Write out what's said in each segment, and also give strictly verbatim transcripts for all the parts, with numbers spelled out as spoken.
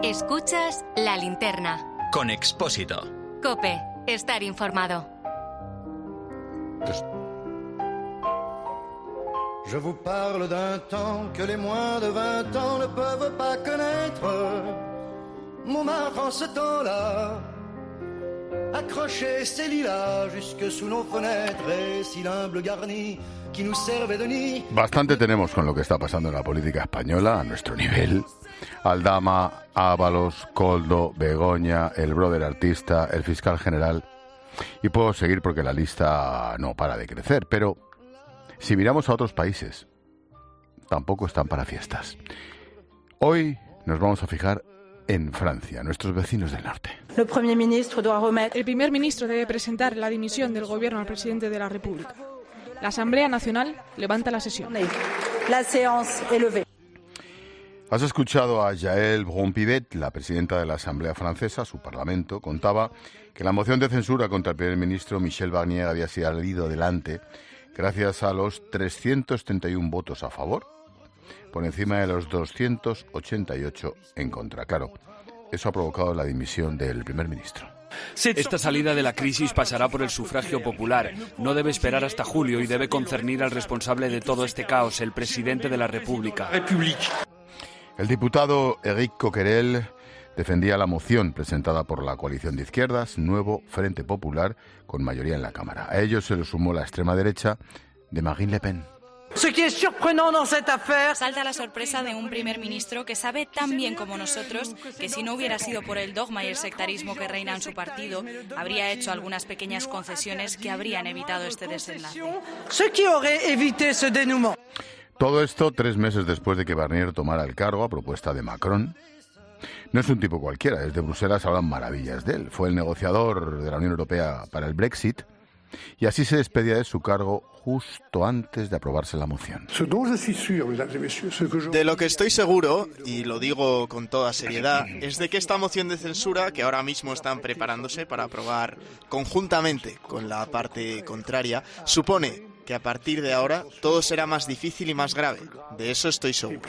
Escuchas La Linterna. Con Expósito. COPE. Estar informado. Je vous parle d'un temps que les moins de vingt ans ne peuvent pas connaître. Montmartre en ce temps-là accrochait ses lilas jusque sous nos fenêtres et si l'humble garni qui nous servait de nid. Bastante tenemos con lo que está pasando en la política española a nuestro nivel. Aldama, Ábalos, Koldo, Begoña, el brother artista, el fiscal general. Y puedo seguir porque la lista no para de crecer, pero si miramos a otros países, tampoco están para fiestas. Hoy nos vamos a fijar en Francia, nuestros vecinos del norte. El primer ministro doit remettre... El primer ministro debe presentar la dimisión del gobierno al presidente de la República. La Asamblea Nacional levanta la sesión. La séance est levée. Has escuchado a Yael Braun-Pivet, la presidenta de la Asamblea Francesa, su parlamento, contaba que la moción de censura contra el primer ministro Michel Barnier había salido adelante gracias a los trescientos treinta y uno votos a favor, por encima de los doscientos ochenta y ocho en contra. Claro, eso ha provocado la dimisión del primer ministro. Esta salida de la crisis pasará por el sufragio popular. No debe esperar hasta julio y debe concernir al responsable de todo este caos, el presidente de la República. El diputado Éric Coquerel defendía la moción presentada por la coalición de izquierdas, Nuevo Frente Popular, con mayoría en la Cámara. A ello se le sumó la extrema derecha de Marine Le Pen. Salta la sorpresa de un primer ministro que sabe tan bien como nosotros que si no hubiera sido por el dogma y el sectarismo que reina en su partido, habría hecho algunas pequeñas concesiones que habrían evitado este desenlace. Todo esto tres meses después de que Barnier tomara el cargo a propuesta de Macron. No es un tipo cualquiera, desde Bruselas hablan maravillas de él. Fue el negociador de la Unión Europea para el Brexit y así se despedía de su cargo justo antes de aprobarse la moción. De lo que estoy seguro, y lo digo con toda seriedad, es de que esta moción de censura, que ahora mismo están preparándose para aprobar conjuntamente con la parte contraria, supone que a partir de ahora todo será más difícil y más grave. De eso estoy seguro.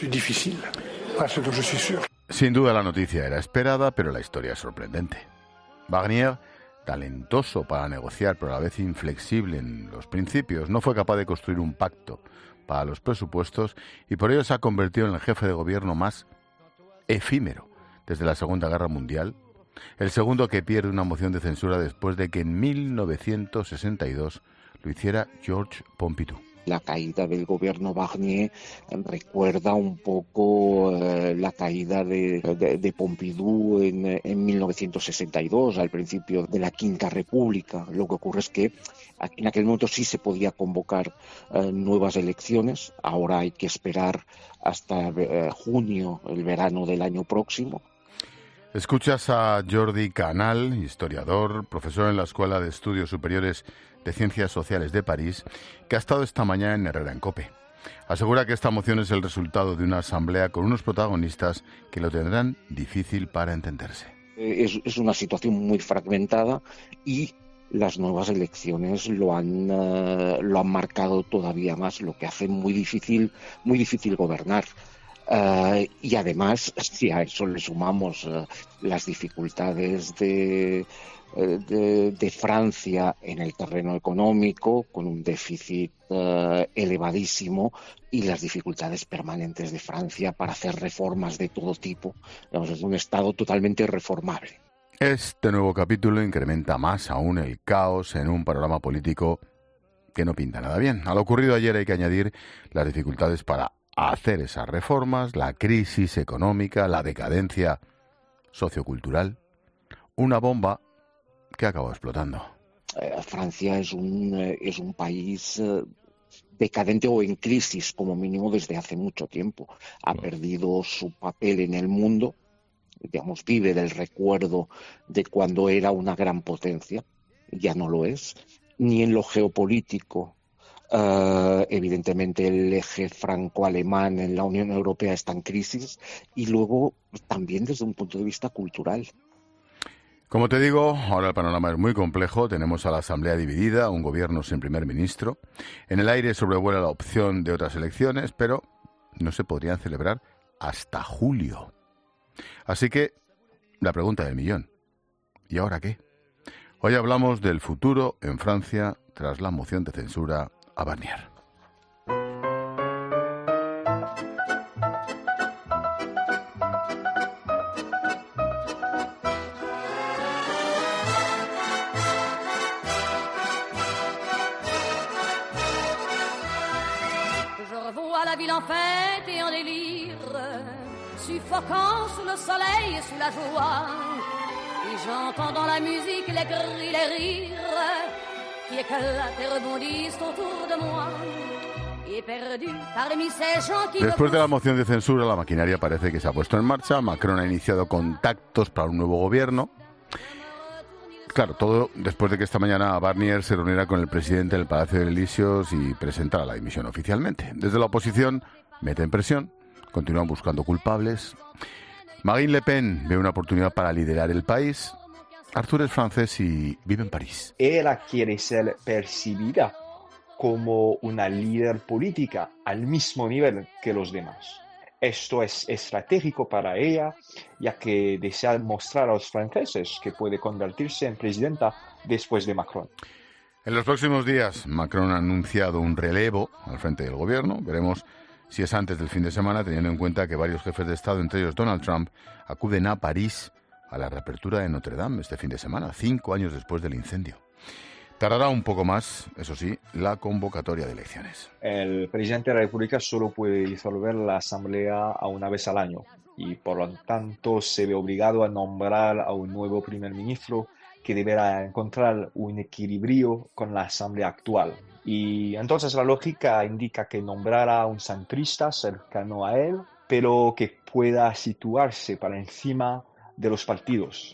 Sin duda la noticia era esperada, pero la historia es sorprendente. Barnier, talentoso para negociar, pero a la vez inflexible en los principios, no fue capaz de construir un pacto para los presupuestos y por ello se ha convertido en el jefe de gobierno más efímero desde la Segunda Guerra Mundial, el segundo que pierde una moción de censura después de que en mil novecientos sesenta y dos lo hiciera Georges Pompidou. La caída del gobierno Barnier recuerda un poco eh, la caída de, de, de Pompidou en, en mil novecientos sesenta y dos, al principio de la Quinta República. Lo que ocurre es que en aquel momento sí se podía convocar eh, nuevas elecciones. Ahora hay que esperar hasta eh, junio, el verano del año próximo. Escuchas a Jordi Canal, historiador, profesor en la Escuela de Estudios Superiores de Ciencias Sociales de París, que ha estado esta mañana en Herrera en COPE. Asegura que esta moción es el resultado de una asamblea con unos protagonistas que lo tendrán difícil para entenderse. Es, es una situación muy fragmentada y las nuevas elecciones lo han, uh, lo han marcado todavía más, lo que hace muy difícil, muy difícil gobernar. Uh, y además, si a eso le sumamos uh, las dificultades de, de, de Francia en el terreno económico, con un déficit uh, elevadísimo, y las dificultades permanentes de Francia para hacer reformas de todo tipo, digamos, es un Estado totalmente irreformable. Este nuevo capítulo incrementa más aún el caos en un panorama político que no pinta nada bien. A lo ocurrido ayer hay que añadir las dificultades para hacer esas reformas, la crisis económica, la decadencia sociocultural, una bomba que acabó explotando. Eh, Francia es un, eh, es un país eh, decadente o en crisis, como mínimo, desde hace mucho tiempo. Ha perdido su papel en el mundo, digamos, vive del recuerdo de cuando era una gran potencia, ya no lo es, ni en lo geopolítico. Uh, evidentemente el eje franco-alemán en la Unión Europea está en crisis y luego también desde un punto de vista cultural. Como te digo, ahora el panorama es muy complejo. Tenemos a la Asamblea dividida, un gobierno sin primer ministro. En el aire sobrevuela la opción de otras elecciones, pero no se podrían celebrar hasta julio. Así que La pregunta del millón. ¿Y ahora qué? Hoy hablamos del futuro en Francia tras la moción de censura a Barnier. La ville en fête et en délire, suffocant sous le soleil et sous la joie, et j'entends dans la musique les cris, les rires qui éclatent et rebondissent autour de moi, et perdu parmi ces gens qui... Después de la moción de censura, la maquinaria parece que se ha puesto en marcha. Macron ha iniciado contactos para un nuevo gobierno. Claro, todo después de que esta mañana Barnier se reuniera con el presidente del Palacio de Elíseos y presentara la dimisión oficialmente. Desde la oposición meten presión, continúan buscando culpables. Marine Le Pen ve una oportunidad para liderar el país. Arthur es francés y vive en París. Ella quiere ser percibida como una líder política al mismo nivel que los demás. Esto es estratégico para ella, ya que desea mostrar a los franceses que puede convertirse en presidenta después de Macron. En los próximos días, Macron ha anunciado un relevo al frente del gobierno. Veremos si es antes del fin de semana, teniendo en cuenta que varios jefes de Estado, entre ellos Donald Trump, acuden a París a la reapertura de Notre Dame este fin de semana, cinco años después del incendio. Tardará un poco más, eso sí, la convocatoria de elecciones. El presidente de la República solo puede disolver la Asamblea a una vez al año y por lo tanto se ve obligado a nombrar a un nuevo primer ministro que deberá encontrar un equilibrio con la Asamblea actual. Y entonces la lógica indica que nombrará a un centrista cercano a él, pero que pueda situarse para encima de los partidos.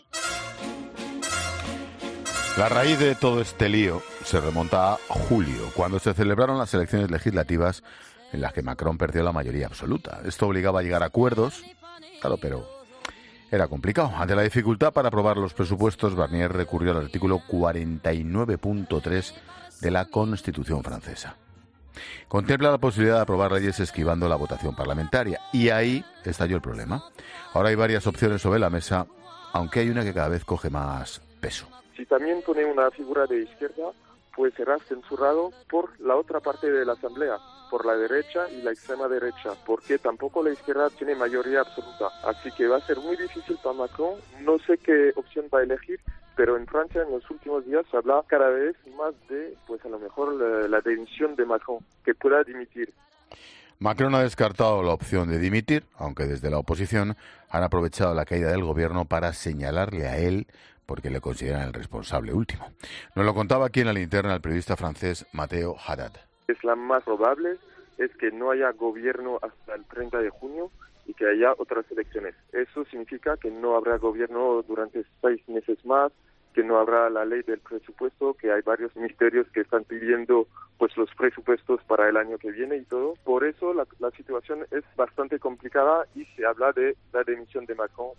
La raíz de todo este lío se remonta a julio, cuando se celebraron las elecciones legislativas en las que Macron perdió la mayoría absoluta. Esto obligaba a llegar a acuerdos, claro, pero era complicado. Ante la dificultad para aprobar los presupuestos, Barnier recurrió al artículo cuarenta y nueve punto tres de la Constitución francesa. Contempla la posibilidad de aprobar leyes esquivando la votación parlamentaria, y ahí estalló el problema. Ahora hay varias opciones sobre la mesa, aunque hay una que cada vez coge más peso. Si también pone una figura de izquierda, pues será censurado por la otra parte de la Asamblea, por la derecha y la extrema derecha, porque tampoco la izquierda tiene mayoría absoluta. Así que va a ser muy difícil para Macron. No sé qué opción va a elegir, pero en Francia en los últimos días se habla cada vez más de, pues a lo mejor, la, la dimisión de Macron, que pueda dimitir. Macron ha descartado la opción de dimitir, aunque desde la oposición han aprovechado la caída del gobierno para señalarle a él porque le consideran el responsable último. Nos lo contaba aquí en la linterna el periodista francés Matteo Haddad. Es la más probable, es que no haya gobierno hasta el treinta de junio y que haya otras elecciones. Eso significa que no habrá gobierno durante seis meses más, que no habrá la ley del presupuesto, que hay varios ministerios que están pidiendo pues los presupuestos para el año que viene y todo. Por eso la, la situación es bastante complicada y se habla de la dimisión de Macron.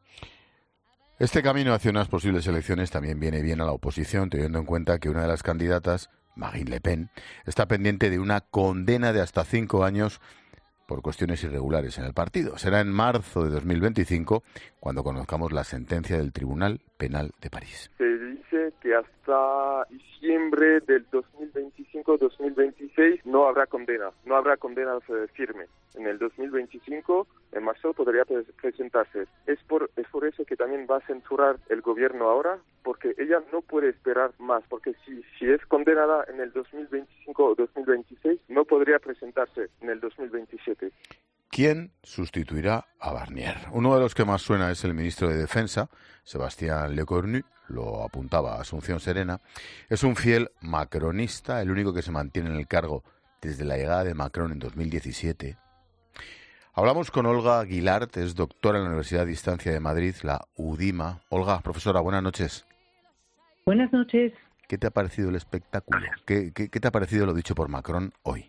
Este camino hacia unas posibles elecciones también viene bien a la oposición, teniendo en cuenta que una de las candidatas, Marine Le Pen, está pendiente de una condena de hasta cinco años por cuestiones irregulares en el partido. Será en marzo de dos mil veinticinco cuando conozcamos la sentencia del Tribunal Penal de París. Se dice que hasta diciembre del dos mil veinticinco dos mil veintiséis no habrá condena, no habrá condena firme. En el dos mil veinticinco, en marzo, podría presentarse. Es por, es por eso que también va a censurar el gobierno ahora, porque ella no puede esperar más, porque si, si es condenada en el dos mil veinticinco o dos mil veintiséis, no podría presentarse en el dos mil veintisiete. ¿Quién sustituirá a Barnier? Uno de los que más suena es el ministro de Defensa, Sébastien Lecornu, lo apuntaba Asunción Serena. Es un fiel macronista, el único que se mantiene en el cargo desde la llegada de Macron en dos mil diecisiete. Hablamos con Olga Aguilart, es doctora en la Universidad a Distancia de Madrid, la UDIMA. Olga, profesora, buenas noches. Buenas noches. ¿Qué te ha parecido el espectáculo? ¿Qué, qué, qué te ha parecido lo dicho por Macron hoy?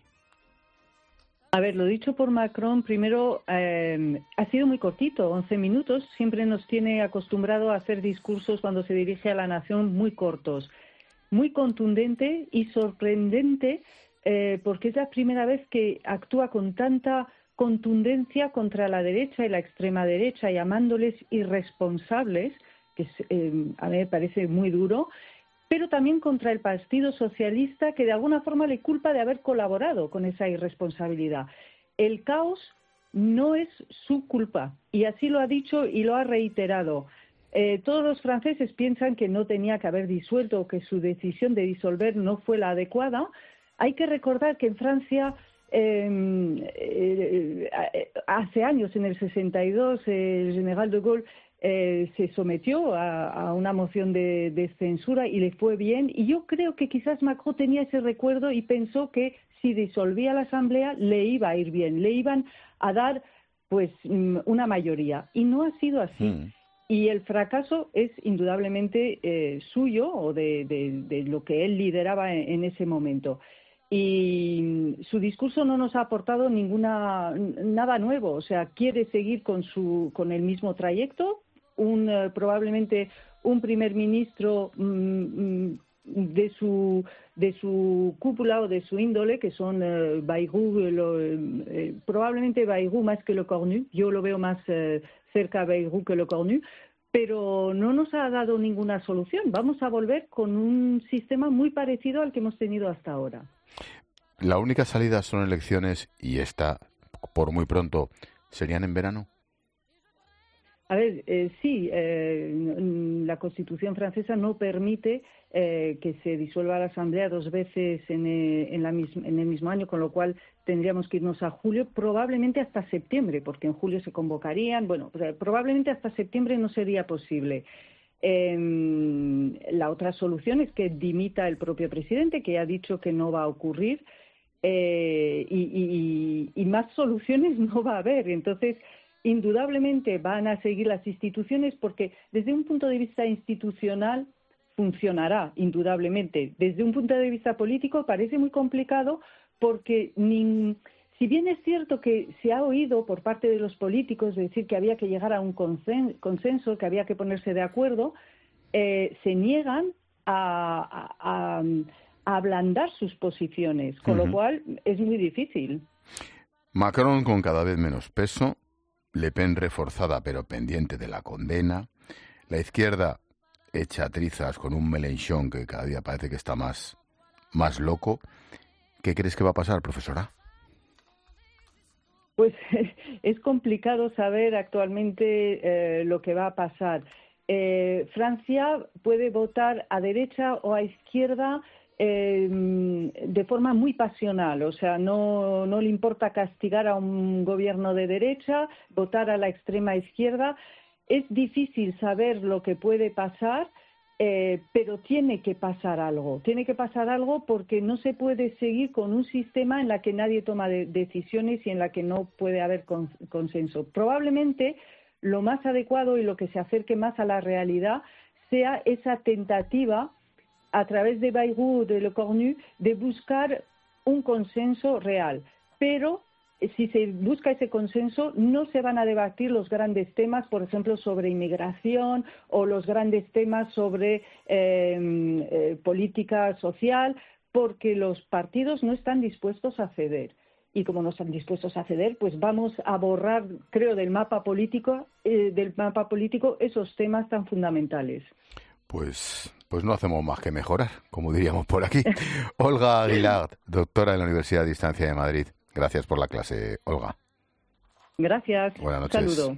A ver, lo dicho por Macron, primero, eh, ha sido muy cortito, once minutos. Siempre nos tiene acostumbrado a hacer discursos cuando se dirige a la nación muy cortos. Muy contundente y sorprendente, eh, porque es la primera vez que actúa con tanta contundencia contra la derecha y la extrema derecha, llamándoles irresponsables, que eh, a mí me parece muy duro, pero también contra el Partido Socialista, que de alguna forma le culpa de haber colaborado con esa irresponsabilidad. El caos no es su culpa, y así lo ha dicho y lo ha reiterado. Eh, todos los franceses piensan que no tenía que haber disuelto o que su decisión de disolver no fue la adecuada. Hay que recordar que en Francia eh, eh, hace años, en el sesenta y dos, el general de Gaulle eh, se sometió a, a una moción de, de censura y le fue bien. Y yo creo que quizás Macron tenía ese recuerdo y pensó que si disolvía la Asamblea le iba a ir bien, le iban a dar pues una mayoría. Y no ha sido así. Mm. Y el fracaso es indudablemente eh, suyo o de, de, de lo que él lideraba en, en ese momento. Y su discurso no nos ha aportado ninguna nada nuevo. O sea, quiere seguir con su con el mismo trayecto. Un uh, probablemente un primer ministro um, de su de su cúpula o de su índole, que son uh, Bayrou, lo, eh, probablemente Bayrou más que Le Cornu. Yo lo veo más uh, cerca a Bayrou que Le Cornu, pero no nos ha dado ninguna solución. Vamos a volver con un sistema muy parecido al que hemos tenido hasta ahora. La única salida son elecciones, y esta, por muy pronto, ¿serían en verano? A ver, eh, sí, eh, la Constitución francesa no permite eh, que se disuelva la Asamblea dos veces en, eh, en, la mis- en el mismo año, con lo cual tendríamos que irnos a julio, probablemente hasta septiembre, porque en julio se convocarían. Bueno, probablemente hasta septiembre no sería posible. Eh, la otra solución es que dimita el propio presidente, que ha dicho que no va a ocurrir, eh, y, y, y más soluciones no va a haber. Entonces, indudablemente van a seguir las instituciones, porque desde un punto de vista institucional funcionará, indudablemente. Desde un punto de vista político parece muy complicado, porque ni, si bien es cierto que se ha oído por parte de los políticos decir que había que llegar a un consen- consenso, que había que ponerse de acuerdo, eh, se niegan a, a, a, a ablandar sus posiciones, con uh-huh. lo cual es muy difícil. Macron con cada vez menos peso, Le Pen reforzada pero pendiente de la condena, la izquierda hecha trizas con un Mélenchon que cada día parece que está más, más loco. ¿Qué crees que va a pasar, profesora? Pues es complicado saber actualmente eh, lo que va a pasar. Eh, Francia puede votar a derecha o a izquierda eh, de forma muy pasional, o sea, no, no le importa castigar a un gobierno de derecha, votar a la extrema izquierda. Es difícil saber lo que puede pasar, eh, pero tiene que pasar algo. Tiene que pasar algo porque no se puede seguir con un sistema en la que nadie toma de- decisiones y en la que no puede haber con- consenso. Probablemente lo más adecuado y lo que se acerque más a la realidad sea esa tentativa a través de Bayrou, de Le Cornu, de buscar un consenso real. Pero si se busca ese consenso, no se van a debatir los grandes temas, por ejemplo, sobre inmigración o los grandes temas sobre eh, eh, política social, porque los partidos no están dispuestos a ceder. Y como no están dispuestos a ceder, pues vamos a borrar, creo, del mapa político, eh, del mapa político esos temas tan fundamentales. Pues, pues no hacemos más que mejorar, como diríamos por aquí. Olga Aguilar, doctora en la Universidad de Distancia de Madrid. Gracias por la clase, Olga. Gracias. Buenas noches. Saludo.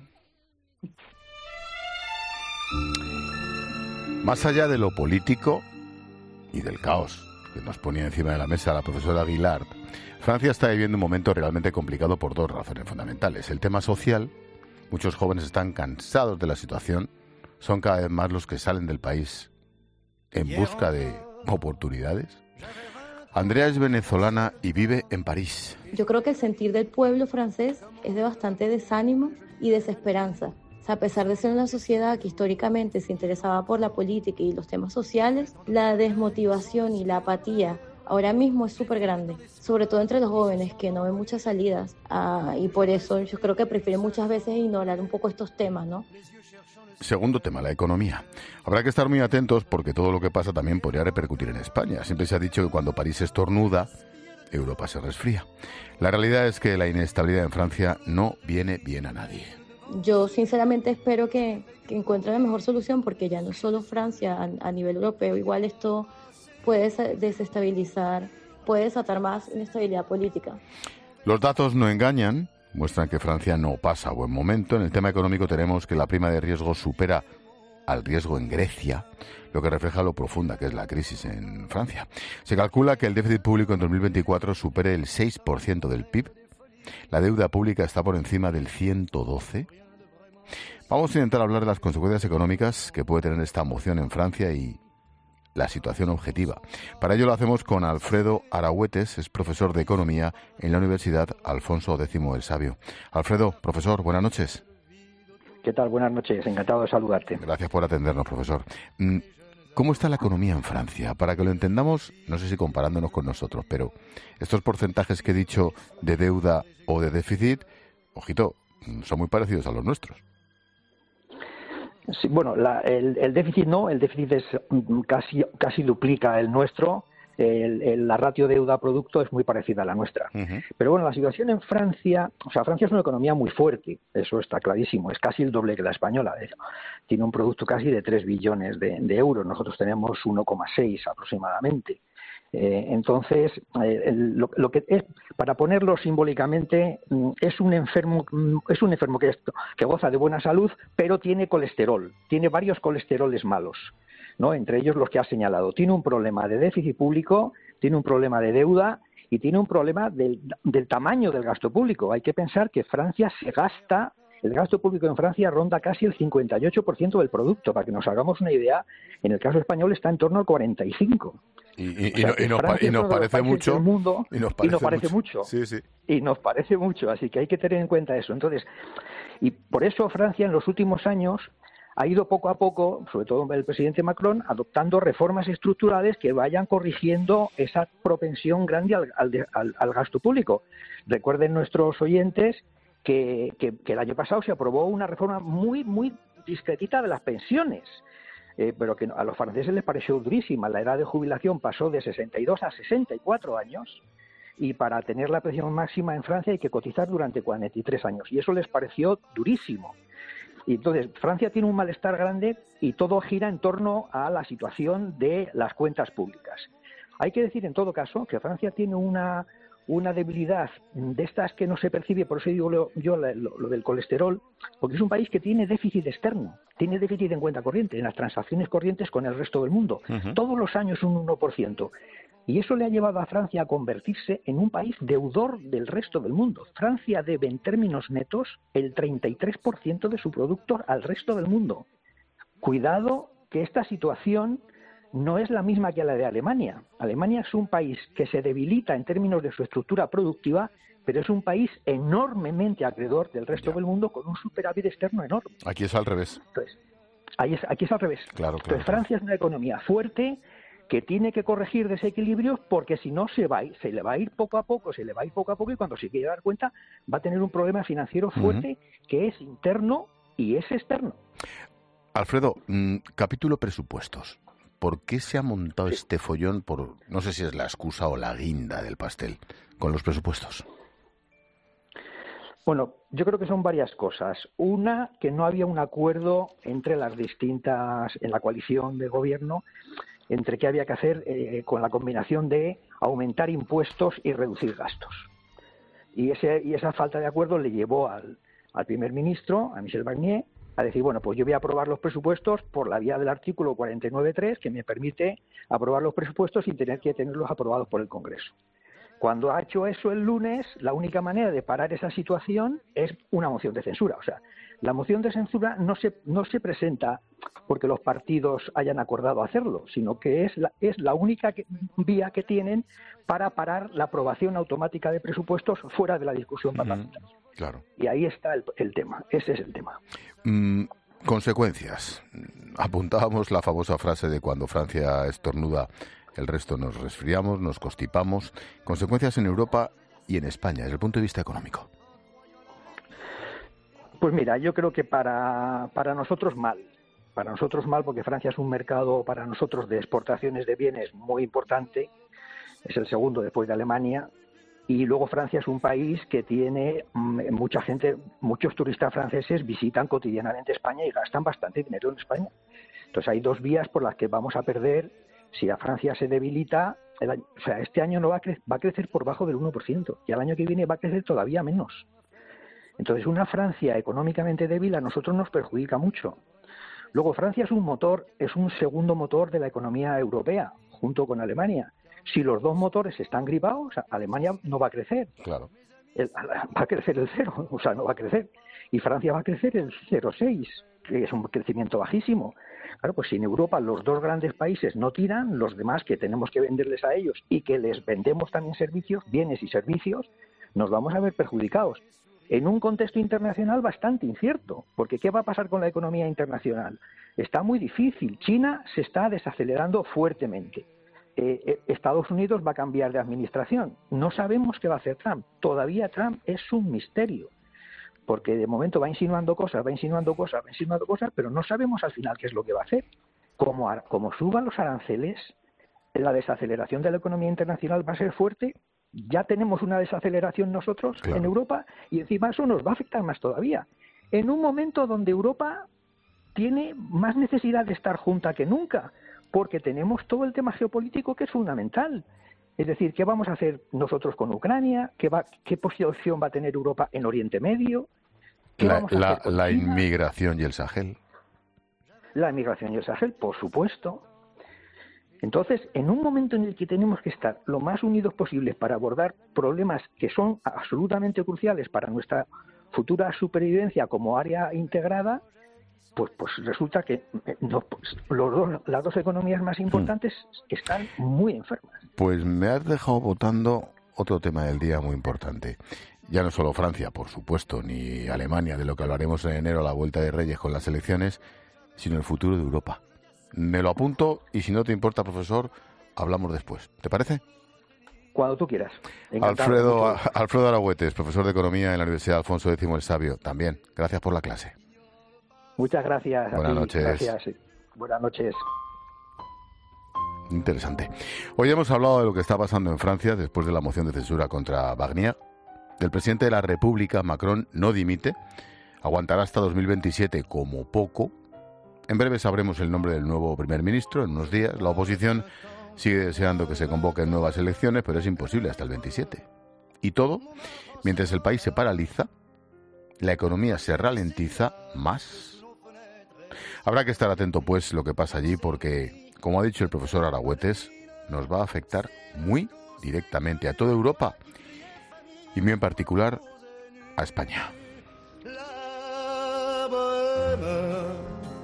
Más allá de lo político y del caos que nos ponía encima de la mesa la profesora Aguilar, Francia está viviendo un momento realmente complicado por dos razones fundamentales. El tema social, muchos jóvenes están cansados de la situación, son cada vez más los que salen del país en busca de oportunidades. Andrea es venezolana y vive en París. Yo creo que el sentir del pueblo francés es de bastante desánimo y desesperanza. O sea, a pesar de ser una sociedad que históricamente se interesaba por la política y los temas sociales, la desmotivación y la apatía ahora mismo es súper grande, sobre todo entre los jóvenes que no ven muchas salidas, ah, y por eso yo creo que prefieren muchas veces ignorar un poco estos temas, ¿no? Segundo tema, la economía. Habrá que estar muy atentos porque todo lo que pasa también podría repercutir en España. Siempre se ha dicho que cuando París estornuda, Europa se resfría. La realidad es que la inestabilidad en Francia no viene bien a nadie. Yo sinceramente espero que, que encuentren la mejor solución, porque ya no solo Francia, a, a nivel europeo, igual esto puede desestabilizar, puede desatar más inestabilidad política. Los datos no engañan, muestran que Francia no pasa buen momento. En el tema económico tenemos que la prima de riesgo supera al riesgo en Grecia, lo que refleja lo profunda que es la crisis en Francia. Se calcula que el déficit público en dos mil veinticuatro supere el seis por ciento del P I B. La deuda pública está por encima del ciento doce. Vamos a intentar hablar de las consecuencias económicas que puede tener esta moción en Francia y la situación objetiva. Para ello lo hacemos con Alfredo Aragüetes, es profesor de Economía en la Universidad Alfonso X el Sabio. Alfredo, profesor, buenas noches. ¿Qué tal? Buenas noches, encantado de saludarte. Gracias por atendernos, profesor. ¿Cómo está la economía en Francia? Para que lo entendamos, no sé si comparándonos con nosotros, pero estos porcentajes que he dicho de deuda o de déficit, ojito, son muy parecidos a los nuestros. Sí, bueno, la, el, el déficit no, el déficit es casi casi duplica el nuestro. El, el, la ratio deuda-producto es muy parecida a la nuestra. Uh-huh. Pero bueno, la situación en Francia, o sea, Francia es una economía muy fuerte, eso está clarísimo, es casi el doble que la española. Tiene un producto casi de tres billones de, de euros, nosotros tenemos uno coma seis aproximadamente. Eh, entonces, eh, el, lo, lo que es, para ponerlo simbólicamente, es un enfermo, es un enfermo que, que goza de buena salud, pero tiene colesterol, tiene varios colesteroles malos, ¿no? Entre ellos los que has señalado. Tiene un problema de déficit público, tiene un problema de deuda y tiene un problema del, del tamaño del gasto público. Hay que pensar que Francia se gasta, el gasto público en Francia ronda casi el cincuenta y ocho por ciento del producto. Para que nos hagamos una idea, en el caso español está en torno al cuarenta y cinco por ciento. Y, y, o sea, y, nos, y nos parece mucho. Mundo, y nos parece, y nos parece mucho. mucho. Sí, sí. Y nos parece mucho. Así que hay que tener en cuenta eso. Entonces, y por eso Francia en los últimos años ha ido poco a poco, sobre todo el presidente Macron, adoptando reformas estructurales que vayan corrigiendo esa propensión grande al, al, al, al gasto público. Recuerden nuestros oyentes que, que, que el año pasado se aprobó una reforma muy, muy discretita de las pensiones, eh, pero que a los franceses les pareció durísima. La edad de jubilación pasó de sesenta y dos a sesenta y cuatro años, y para tener la pensión máxima en Francia hay que cotizar durante cuarenta y tres años, y eso les pareció durísimo. Y entonces Francia tiene un malestar grande y todo gira en torno a la situación de las cuentas públicas. Hay que decir en todo caso que Francia tiene una, una debilidad de estas que no se percibe, por eso digo lo, yo lo, lo del colesterol, porque es un país que tiene déficit externo, tiene déficit en cuenta corriente, en las transacciones corrientes con el resto del mundo. Uh-huh. Todos los años un uno por ciento. Y eso le ha llevado a Francia a convertirse en un país deudor del resto del mundo. Francia debe en términos netos el treinta y tres por ciento de su producto al resto del mundo. Cuidado que esta situación no es la misma que la de Alemania. Alemania es un país que se debilita en términos de su estructura productiva, pero es un país enormemente acreedor del resto ya. del mundo con un superávit externo enorme. Aquí es al revés. Entonces, ahí es, aquí es al revés. Claro, claro, Entonces, Francia claro. es una economía fuerte, que tiene que corregir desequilibrios, porque si no se va a ir, se le va a ir poco a poco, se le va a ir poco a poco, y cuando se quiere dar cuenta va a tener un problema financiero fuerte uh-huh. que es interno y es externo. Alfredo, mmm, capítulo presupuestos. ¿Por qué se ha montado sí. este follón por, no sé si es la excusa o la guinda del pastel, con los presupuestos? Bueno, yo creo que son varias cosas. Una, que no había un acuerdo entre las distintas, en la coalición de gobierno, entre qué había que hacer eh, con la combinación de aumentar impuestos y reducir gastos. Y, ese, y esa falta de acuerdo le llevó al, al primer ministro, a Michel Barnier, a decir, bueno, pues yo voy a aprobar los presupuestos por la vía del artículo cuarenta y nueve punto tres, que me permite aprobar los presupuestos sin tener que tenerlos aprobados por el Congreso. Cuando ha hecho eso el lunes, la única manera de parar esa situación es una moción de censura. O sea, la moción de censura no se, no se presenta porque los partidos hayan acordado hacerlo, sino que es la, es la única que, vía que tienen para parar la aprobación automática de presupuestos fuera de la discusión parlamentaria. Mm, claro. Y ahí está el, el tema, ese es el tema. Mm, consecuencias. Apuntábamos la famosa frase de cuando Francia estornuda, el resto nos resfriamos, nos constipamos. Consecuencias en Europa y en España, desde el punto de vista económico. Pues mira, yo creo que para, para nosotros mal. Para nosotros mal, porque Francia es un mercado para nosotros de exportaciones de bienes muy importante. Es el segundo después de Alemania. Y luego Francia es un país que tiene mmm, mucha gente, muchos turistas franceses visitan cotidianamente España y gastan bastante dinero en España. Entonces hay dos vías por las que vamos a perder si a Francia se debilita. El año, o sea, este año no va a, cre- va a crecer por bajo del uno por ciento y al año que viene va a crecer todavía menos. Entonces una Francia económicamente débil a nosotros nos perjudica mucho. Luego Francia es un motor, es un segundo motor de la economía europea, junto con Alemania. Si los dos motores están gripados, Alemania no va a crecer. Claro. El, va a crecer el cero, o sea, no va a crecer. Y Francia va a crecer el cero coma seis, que es un crecimiento bajísimo. Claro, pues si en Europa los dos grandes países no tiran, los demás que tenemos que venderles a ellos y que les vendemos también servicios, bienes y servicios, nos vamos a ver perjudicados. En un contexto internacional bastante incierto, porque ¿qué va a pasar con la economía internacional? Está muy difícil. China se está desacelerando fuertemente. Eh, Estados Unidos va a cambiar de administración. No sabemos qué va a hacer Trump. Todavía Trump es un misterio, porque de momento va insinuando cosas, va insinuando cosas, va insinuando cosas, pero no sabemos al final qué es lo que va a hacer. Como, como suban los aranceles, la desaceleración de la economía internacional va a ser fuerte. Ya tenemos una desaceleración nosotros claro. en Europa y encima eso nos va a afectar más todavía. En un momento donde Europa tiene más necesidad de estar junta que nunca, porque tenemos todo el tema geopolítico que es fundamental. Es decir, ¿qué vamos a hacer nosotros con Ucrania? ¿Qué, va, qué posición va a tener Europa en Oriente Medio? ¿Qué la vamos a la, hacer con la China? inmigración y el Sahel. La inmigración y el Sahel, por supuesto. Entonces, en un momento en el que tenemos que estar lo más unidos posibles para abordar problemas que son absolutamente cruciales para nuestra futura supervivencia como área integrada, pues, pues resulta que no, pues, los dos, las dos economías más importantes mm. están muy enfermas. Pues me has dejado votando otro tema del día muy importante. Ya no solo Francia, por supuesto, ni Alemania, de lo que hablaremos en enero a la vuelta de Reyes con las elecciones, sino el futuro de Europa. Me lo apunto y si no te importa, profesor, hablamos después. ¿Te parece? Cuando tú quieras. Encantado. Alfredo, a, Alfredo Aragüetes, profesor de Economía en la Universidad Alfonso X el Sabio. También, gracias por la clase. Muchas gracias. Buenas a ti. noches. Gracias. Buenas noches. Interesante. Hoy hemos hablado de lo que está pasando en Francia después de la moción de censura contra Barnier. El presidente de la República, Macron, no dimite. Aguantará hasta dos mil veintisiete como poco. En breve sabremos el nombre del nuevo primer ministro, en unos días. La oposición sigue deseando que se convoquen nuevas elecciones, pero es imposible hasta el veintisiete. Y todo mientras el país se paraliza, la economía se ralentiza más. Habrá que estar atento, pues, lo que pasa allí, porque, como ha dicho el profesor Aragüetes, nos va a afectar muy directamente a toda Europa y muy en particular a España. La bohème,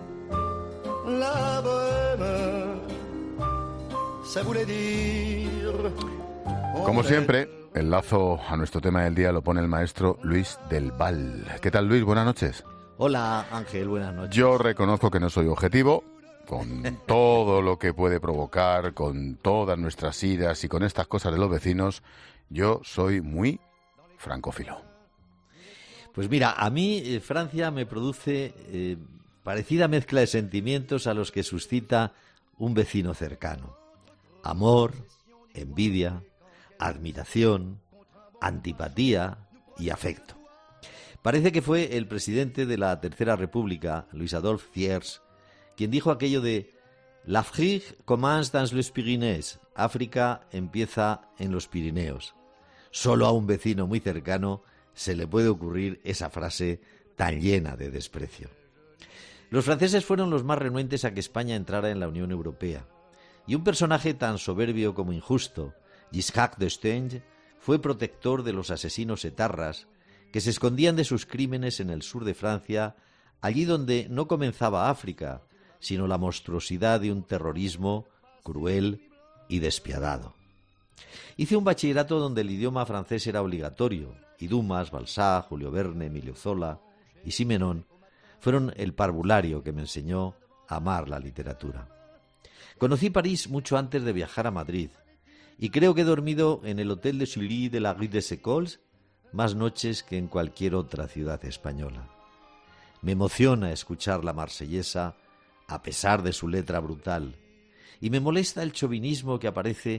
la bohème, ça voulait dire... Como siempre, el lazo a nuestro tema del día lo pone el maestro Luis del Val. ¿Qué tal, Luis? Buenas noches. Hola, Ángel, buenas noches. Yo reconozco que no soy objetivo, con todo lo que puede provocar, con todas nuestras iras y con estas cosas de los vecinos, yo soy muy francófilo. Pues mira, a mí eh, Francia me produce eh, parecida mezcla de sentimientos a los que suscita un vecino cercano. Amor, envidia, admiración, antipatía y afecto. Parece que fue el presidente de la Tercera República, Louis Adolphe Thiers, quien dijo aquello de «L'Afrique commence dans les Pyrénées», África empieza en los Pirineos. Solo a un vecino muy cercano se le puede ocurrir esa frase tan llena de desprecio. Los franceses fueron los más renuentes a que España entrara en la Unión Europea, y un personaje tan soberbio como injusto, Giscard d'Estaing, fue protector de los asesinos etarras que se escondían de sus crímenes en el sur de Francia, allí donde no comenzaba África, sino la monstruosidad de un terrorismo cruel y despiadado. Hice un bachillerato donde el idioma francés era obligatorio, y Dumas, Balzac, Julio Verne, Emilio Zola y Simenon fueron el parvulario que me enseñó a amar la literatura. Conocí París mucho antes de viajar a Madrid, y creo que he dormido en el Hotel de Sully de la Rue des Écoles más noches que en cualquier otra ciudad española. Me emociona escuchar la marsellesa a pesar de su letra brutal, y me molesta el chauvinismo que aparece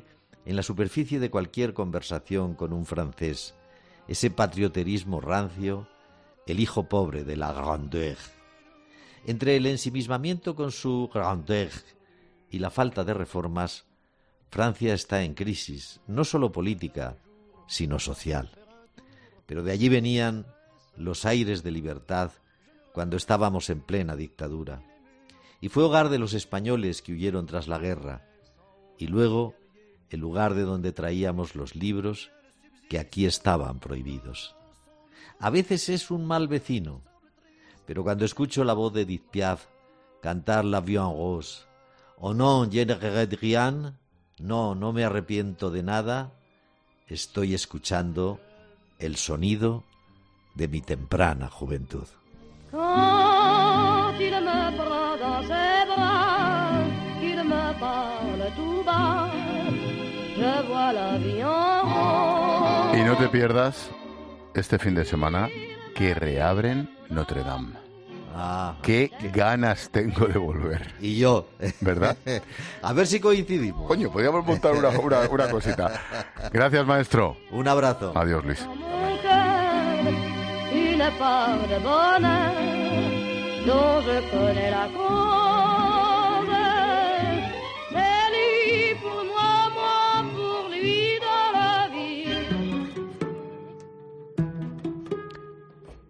en la superficie de cualquier conversación con un francés, ese patrioterismo rancio, el hijo pobre de la grandeur. Entre el ensimismamiento con su grandeur y la falta de reformas, Francia está en crisis, no solo política, sino social. Pero de allí venían los aires de libertad cuando estábamos en plena dictadura. Y fue hogar de los españoles que huyeron tras la guerra, y luego el lugar de donde traíamos los libros que aquí estaban prohibidos. A veces es un mal vecino, pero cuando escucho la voz de Edith Piaf cantar La Vie en Rose, «Oh non, je ne regrette rien», no, no me arrepiento de nada, estoy escuchando el sonido de mi temprana juventud. Quand il me prend dans ses bras, qu'il me parle tout bas, je vois la vie en rose. Y no te pierdas este fin de semana que reabren Notre Dame. Ah, qué, qué ganas tengo de volver. Y yo. ¿Verdad? A ver si coincidimos. Coño, podríamos montar una, una, una cosita. Gracias, maestro. Un abrazo. Adiós, Luis. Une part de bonheur dont je connais la cause.